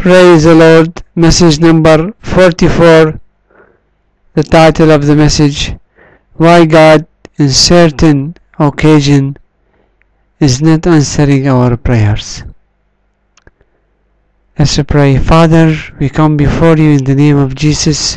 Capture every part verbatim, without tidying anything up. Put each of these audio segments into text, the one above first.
Praise the Lord. Message number forty-four. The title of the message: Why God in certain occasion is not answering our prayers. Let's pray. Father, we come before you in the name of Jesus.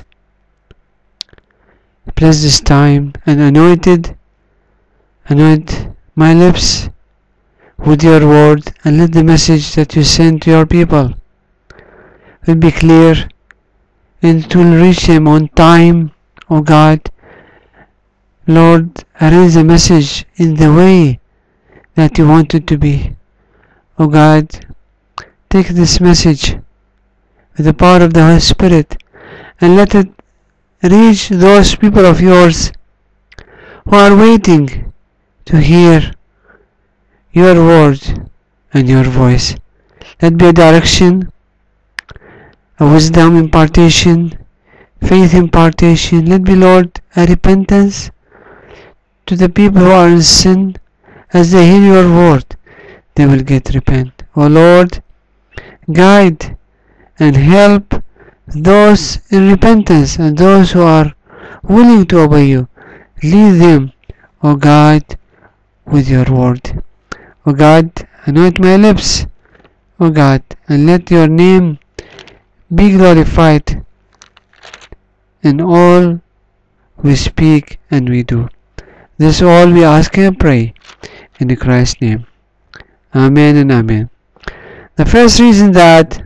Bless this time and anointed, anoint my lips with your word, and let the message that you send to your people will be clear and it will reach them on time. O God, Lord, arrange the message in the way that you want it to be. O God, take this message with the power of the Holy Spirit and let it reach those people of yours who are waiting to hear your word and your voice. Let be a direction, a wisdom impartation, faith impartation. Let be, Lord, a repentance to the people who are in sin. As they hear your word, they will get repent. O Lord, guide and help those in repentance and those who are willing to obey you. Lead them, O God, with your word. O God, anoint my lips, O God, and let your name be glorified in all we speak and we do. This all we ask and pray in Christ's name. Amen and amen. The first reason that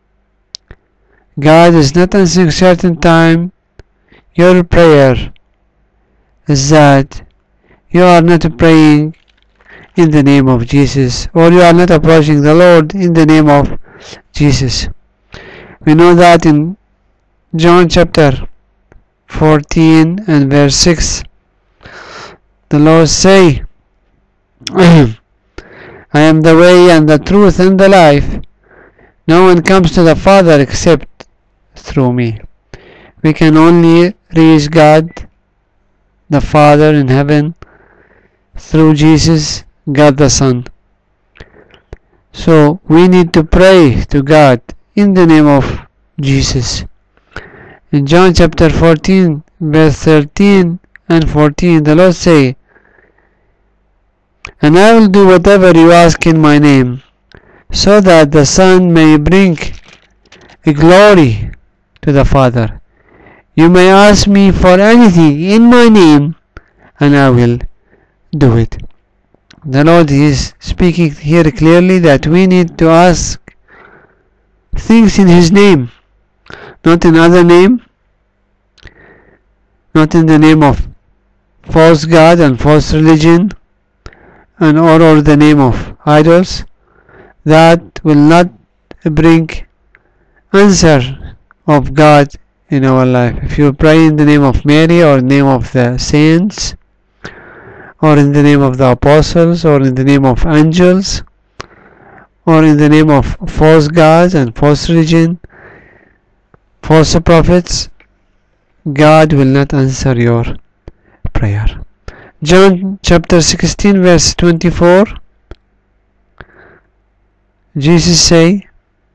God is not answering certain time your prayer is that you are not praying in the name of Jesus, or you are not approaching the Lord in the name of Jesus. We know that in John chapter fourteen and verse six, the Lord say, I am the way and the truth and the life. No one comes to the Father except through me. We can only reach God, the Father in heaven, through Jesus, God the Son. So we need to pray to God in the name of Jesus. In John chapter fourteen, verse thirteen and fourteen, the Lord say, and I will do whatever you ask in my name, so that the Son may bring glory to the Father. You may ask me for anything in my name, and I will do it. The Lord is speaking here clearly that we need to ask things in His name, not in other name, not in the name of false God and false religion, and or, or the name of idols. That will not bring answer of God in our life. If you pray in the name of Mary, or in the name of the saints, or in the name of the apostles, or in the name of angels, or in the name of false gods and false religion, false prophets, God will not answer your prayer. John chapter sixteen verse twenty-four, Jesus say,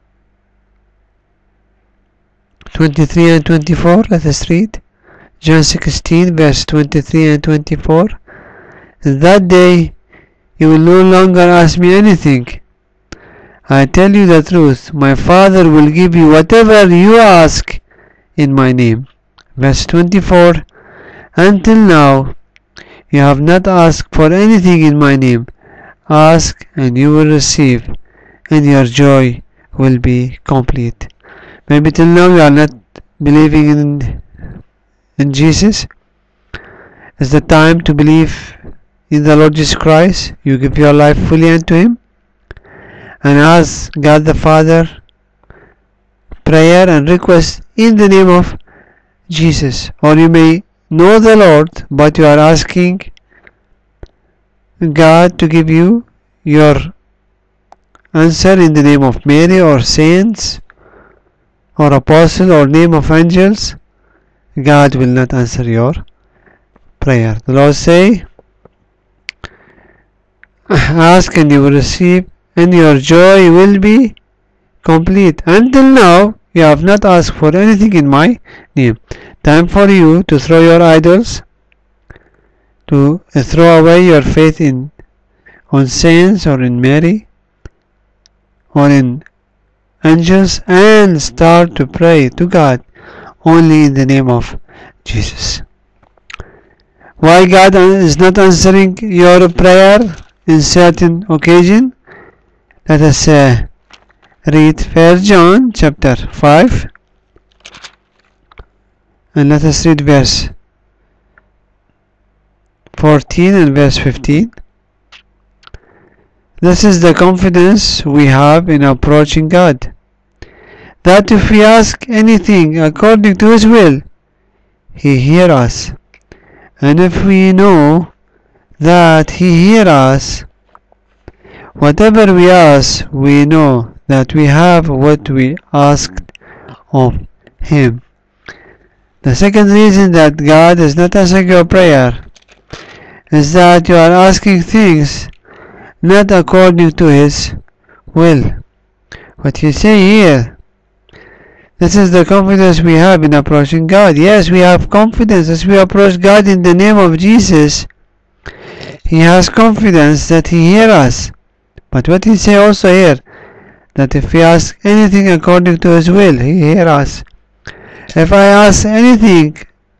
twenty-three and twenty-four, let us read. John sixteen verse twenty-three and twenty-four. That day you will no longer ask me anything. I tell you the truth, my Father will give you whatever you ask in my name. Verse twenty-four. Until now you have not asked for anything in my name. Ask and you will receive, and your joy will be complete. Maybe till now you are not believing in, in Jesus. It's the time to believe in the Lord Jesus Christ. You give your life fully unto Him and ask God the Father prayer and request in the name of Jesus. Or you may know the Lord, but you are asking God to give you your answer in the name of Mary or saints or apostle or name of angels. God will not answer your prayer. The Lord say, ask and you will receive, and your joy will be complete. Until now, you have not asked for anything in my name. Time for you to throw your idols, to throw away your faith in on saints or in Mary or in angels, and start to pray to God only in the name of Jesus. Why God is not answering your prayer in certain occasion? Let us uh, read First John chapter five, and let us read verse fourteen and verse fifteen. This is the confidence we have in approaching God, that if we ask anything according to His will, He hears us. And if we know that He hears us, whatever we ask, we know that we have what we asked of Him. The second reason that God is not answering your prayer is that you are asking things not according to His will. What you say here, this is the confidence we have in approaching God. Yes, we have confidence as we approach God in the name of Jesus. He has confidence that He hears us. But what He say also here, that if we ask anything according to His will, He hears us. If I ask anything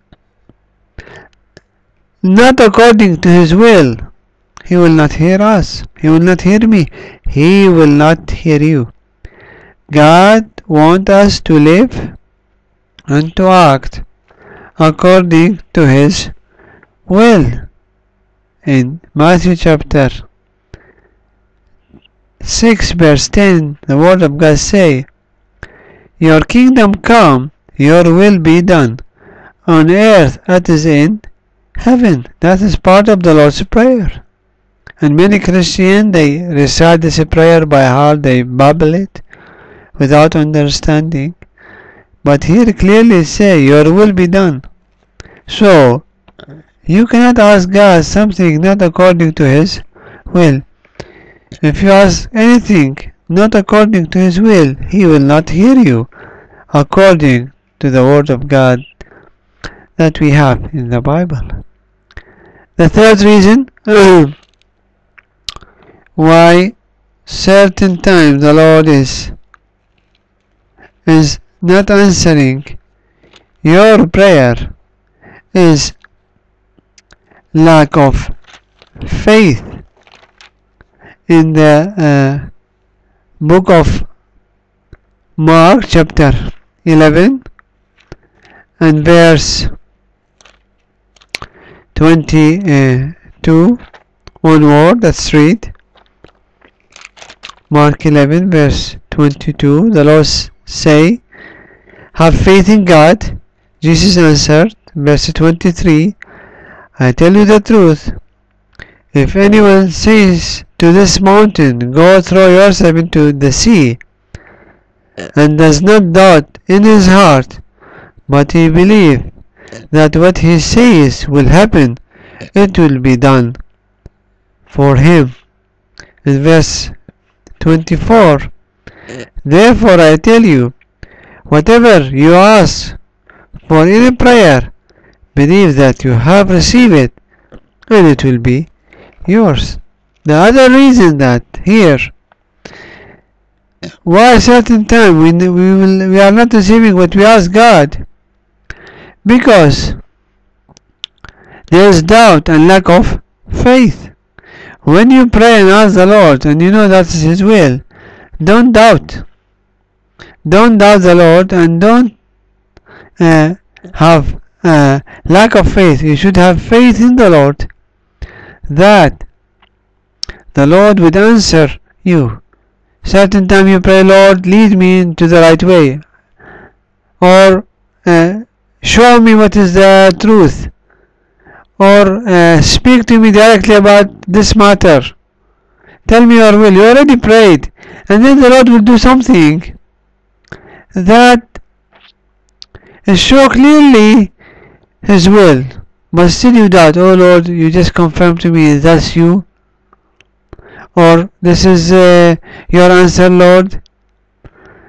not according to His will, He will not hear us. He will not hear me. He will not hear you. God wants us to live and to act according to His will. In Matthew chapter six verse ten, the word of God say, Your kingdom come, your will be done, on earth as it is in heaven. That is part of the Lord's Prayer. And many Christians, they recite this prayer by heart, they babble it without understanding. But here clearly say, your will be done. So, you cannot ask God something not according to His will. If you ask anything not according to His will, He will not hear you according to the Word of God that we have in the Bible. The third reason why certain times the Lord is is not answering your prayer is lack of faith. In the uh, book of Mark chapter eleven and verse twenty-two onward, let's read Mark eleven verse twenty-two. The Lord say, have faith in God. Jesus answered, verse twenty-three, I tell you the truth, if anyone says to this mountain, go throw yourself into the sea, and does not doubt in his heart, but he believes that what he says will happen, it will be done for him. In verse twenty-four, therefore I tell you, whatever you ask for in a prayer, believe that you have received it, and it will be yours. The other reason that here, why certain time we, we, will, we are not receiving what we ask God, because there is doubt and lack of faith. When you pray and ask the Lord and you know that is His will, don't doubt. Don't doubt the Lord and don't uh, have uh, lack of faith. You should have faith in the Lord that the Lord would answer you. Certain time you pray, Lord, lead me into the right way, or uh, show me what is the truth, or uh, speak to me directly about this matter. Tell me your will. You already prayed, and then the Lord will do something that is show clearly His will, but still you doubt. Oh Lord, you just confirm to me that's you, or this is uh, your answer, Lord.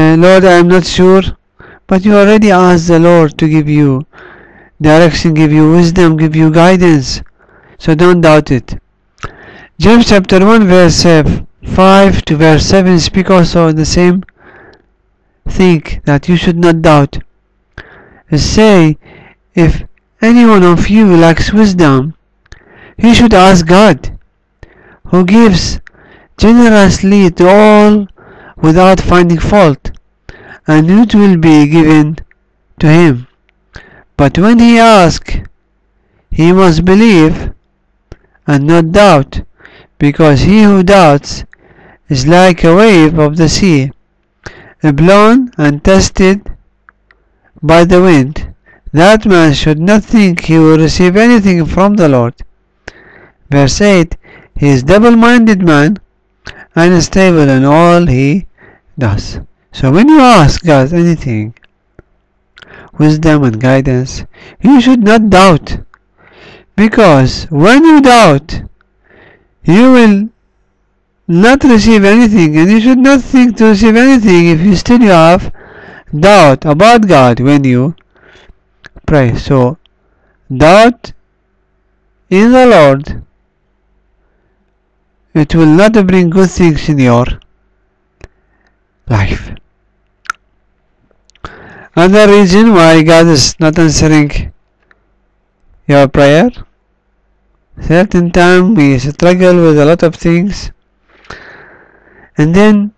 uh, Lord, I am not sure, but you already asked the Lord to give you direction, give you wisdom, give you guidance, so don't doubt it. James chapter one verse five to verse seven speak also the same thing, that you should not doubt. Say, if any one of you lacks wisdom, he should ask God, who gives generously to all without finding fault, and it will be given to him. But when he asks, he must believe and not doubt, because he who doubts is like a wave of the sea, blown and tested by the wind. That man should not think he will receive anything from the Lord. Verse eight, he is double-minded man, unstable in all he does. So when you ask God anything, wisdom and guidance, you should not doubt, because when you doubt, you will not receive anything, and you should not think to receive anything if you still have doubt about God when you pray. So doubt in the Lord, it will not bring good things in your life. Another reason why God is not answering your prayer, certain time we struggle with a lot of things, and then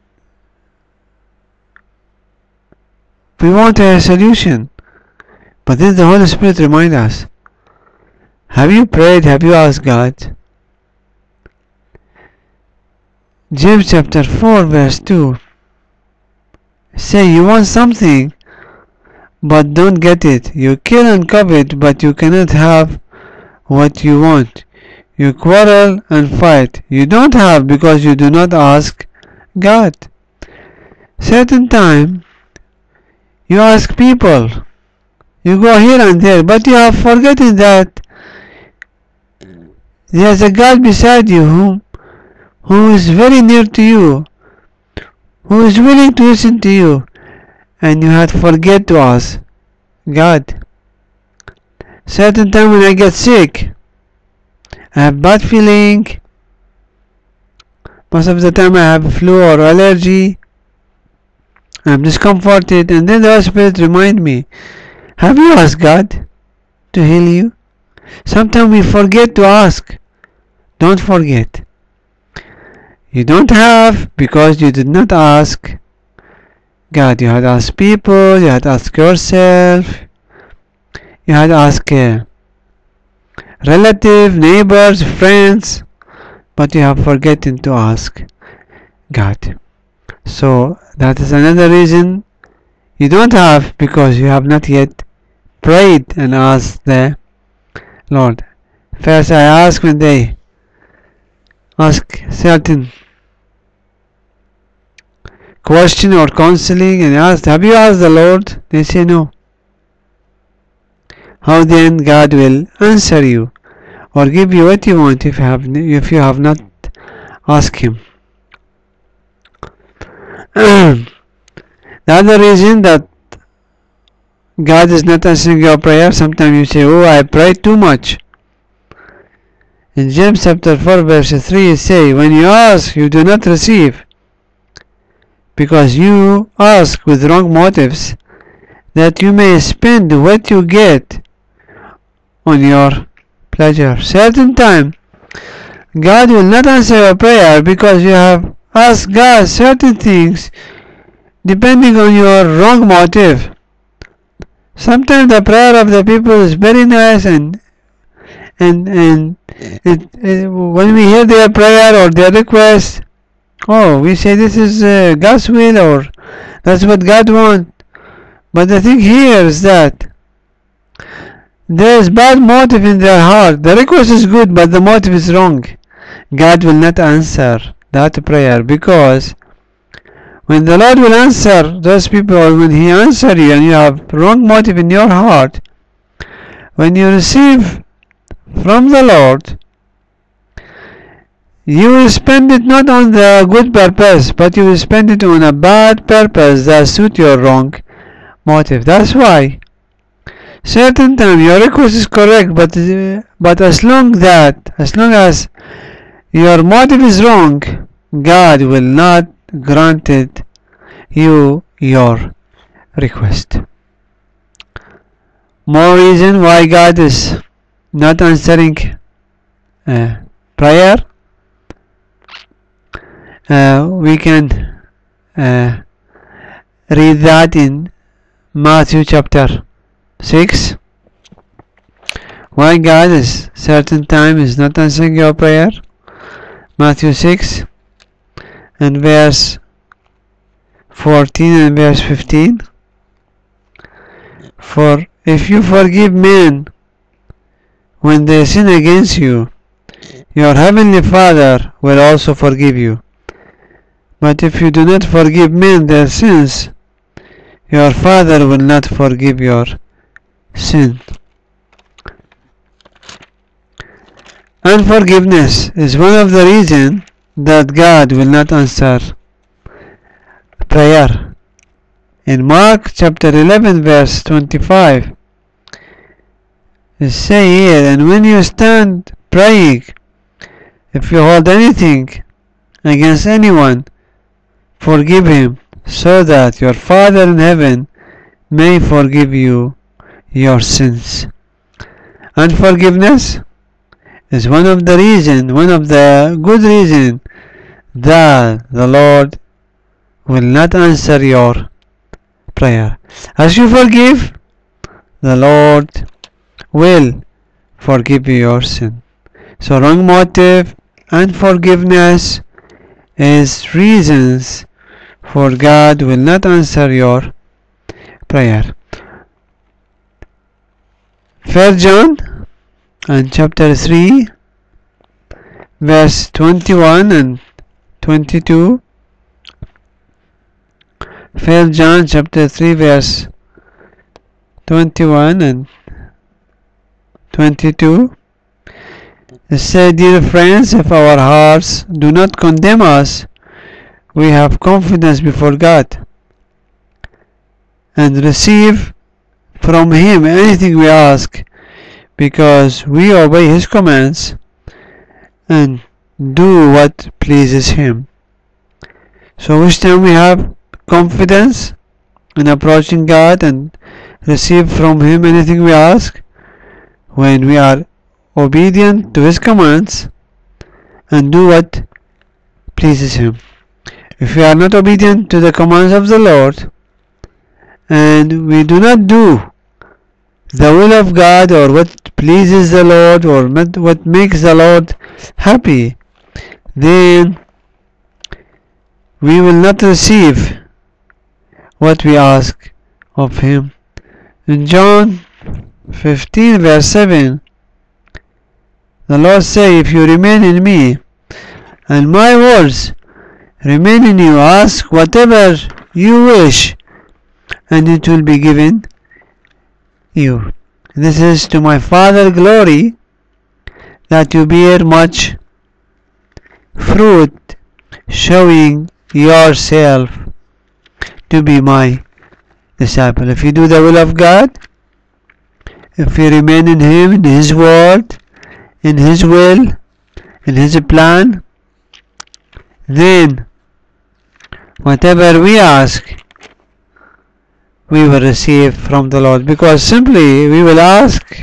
we want a solution, but then the Holy Spirit reminds us, have you prayed, have you asked God? James chapter four verse two say, you want something but don't get it. You kill and covet, but you cannot have what you want. You quarrel and fight. You don't have because you do not ask God. Certain time you ask people, you go here and there, but you have forgotten that there is a God beside you who, who is very near to you, who is willing to listen to you, and you had forget to ask God. Certain time when I get sick, I have bad feeling, most of the time I have flu or allergy, I'm discomforted, and then the Holy Spirit remind me, have you asked God to heal you? Sometimes we forget to ask. Don't forget. You don't have because you did not ask God. You had asked people, you had asked yourself, you had asked uh, relatives, neighbors, friends, but you have forgotten to ask God. So that is another reason you don't have, because you have not yet prayed and asked the Lord. First I ask when they ask certain question or counseling, and ask, have you asked the Lord? They say no. How then God will answer you or give you what you want if you have if you have not asked Him? The other reason that God is not answering your prayer, sometimes you say, oh, I prayed too much. In James chapter four verse three it says, when you ask, you do not receive, because you ask with wrong motives, that you may spend what you get on your pleasure. Certain time, God will not answer your prayer because you have asked God certain things depending on your wrong motive. Sometimes the prayer of the people is very nice, and and and it, it, when we hear their prayer or their request, oh, we say this is uh, God's will, or that's what God wants. But the thing here is that there is bad motive in their heart. The request is good, but the motive is wrong. God will not answer that prayer, because when the Lord will answer those people, or when He answers you and you have wrong motive in your heart, when you receive from the Lord, you will spend it not on the good purpose, but you will spend it on a bad purpose that suit your wrong motive. That's why certain time your request is correct, but uh, but as long that as long as your motive is wrong, God will not grant it you your request. More reason why God is not answering uh, prayer. Uh, we can uh, read that in Matthew chapter six. Why God is certain time is not answering your prayer. Matthew six and verse fourteen and verse fifteen. For if you forgive men when they sin against you, your heavenly Father will also forgive you. But if you do not forgive men their sins, your Father will not forgive your sin. Unforgiveness is one of the reasons that God will not answer prayer. In Mark chapter eleven verse twenty-five, it says here, and when you stand praying, if you hold anything against anyone, forgive him, so that your Father in heaven may forgive you your sins. Unforgiveness is one of the reasons, one of the good reasons that the Lord will not answer your prayer. As you forgive, the Lord will forgive you your sin. So wrong motive and forgiveness is reasons for God will not answer your prayer. First John and chapter three verse twenty-one and twenty-two. First John chapter three verse twenty-one and twenty-two. It said, dear friends, if our hearts do not condemn us, we have confidence before God and receive from Him anything we ask, because we obey His commands and do what pleases Him. So which time we have confidence in approaching God and receive from Him anything we ask? When we are obedient to His commands and do what pleases Him. If we are not obedient to the commands of the Lord and we do not do the will of God or what pleases the Lord or what makes the Lord happy, then we will not receive what we ask of Him. In John fifteen verse seven, the Lord say, if you remain in me and my words remain in you, ask whatever you wish and it will be given you. This is to my Father glory, that you bear much fruit, showing yourself to be my disciple. If you do the will of God, if you remain in Him, in His word, in His will, in His plan, then whatever we ask, we will receive from the Lord, because simply we will ask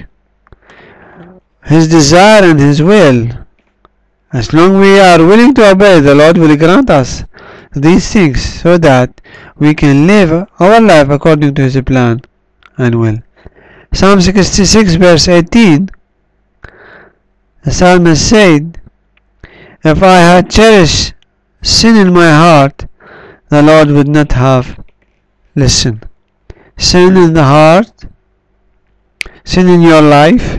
His desire and His will. As long as we are willing to obey, the Lord will grant us these things so that we can live our life according to His plan and will. Psalm sixty-six verse eighteen, the psalmist said, if I had cherished sin in my heart, the Lord would not have listened. Sin in the heart, sin in your life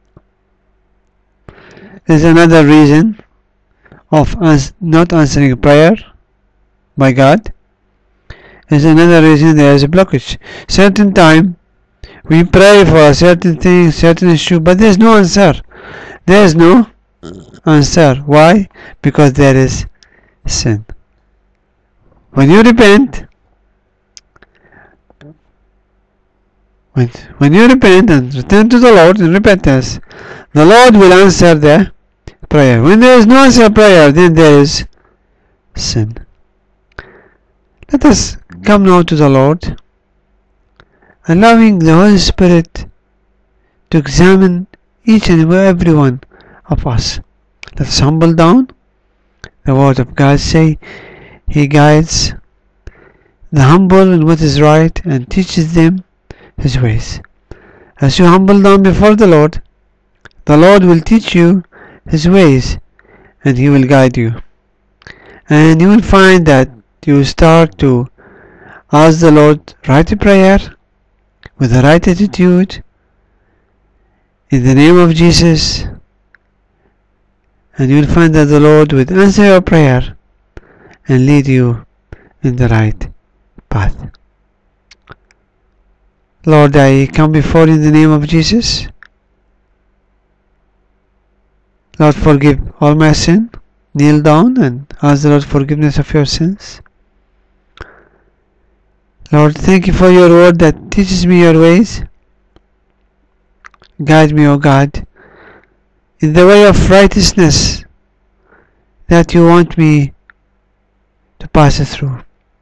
is another reason of us not answering prayer by God. Is another reason there is a blockage. Certain time we pray for a certain thing, certain issue, but there is no answer. There is no answer. Why? Because there is sin. When you repent, when, when you repent and return to the Lord in repentance, the Lord will answer the prayer. When there is no answer prayer, then there is sin. Let us come now to the Lord, allowing the Holy Spirit to examine each and every one of us. Let us humble down. The word of God say, He guides the humble in what is right and teaches them His ways. As you humble down before the Lord, the Lord will teach you His ways and He will guide you. And you will find that you start to ask the Lord right prayer with the right attitude in the name of Jesus, and you will find that the Lord will answer your prayer and lead you in the right path. Lord, I come before you in the name of Jesus. Lord, forgive all my sin. Kneel down and ask the Lord forgiveness of your sins. Lord, thank you for your word that teaches me your ways. Guide me, O God, in the way of righteousness that you want me to pass through.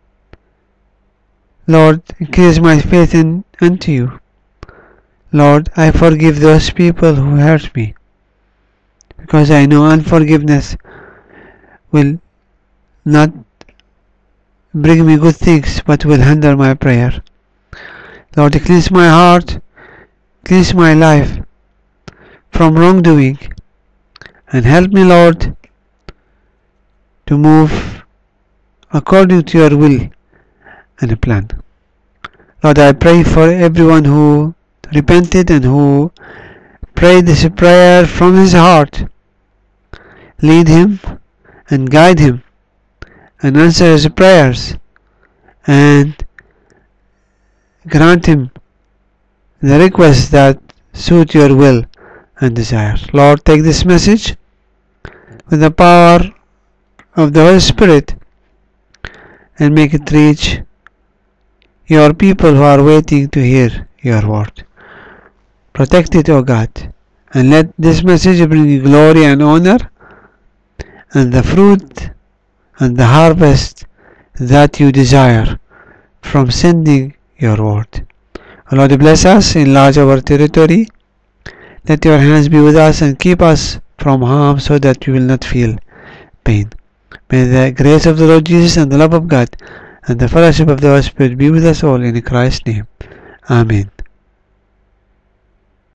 Lord, increase my faith in unto you. Lord, I forgive those people who hurt me, because I know unforgiveness will not bring me good things, but will hinder my prayer. Lord, cleanse my heart, cleanse my life from wrongdoing, and help me, Lord, to move according to your will and plan. Lord, I pray for everyone who repented and who prayed this prayer from his heart. Lead him and guide him and answer his prayers and grant him the requests that suit your will and desire. Lord, take this message with the power of the Holy Spirit and make it reach your people who are waiting to hear your word. Protect it, O God, and let this message bring you glory and honor and the fruit and the harvest that you desire from sending your word. O Lord, bless us, enlarge our territory. Let your hands be with us and keep us from harm so that we will not feel pain. May the grace of the Lord Jesus and the love of God and the fellowship of the Holy Spirit be with us all in Christ's name. Amen.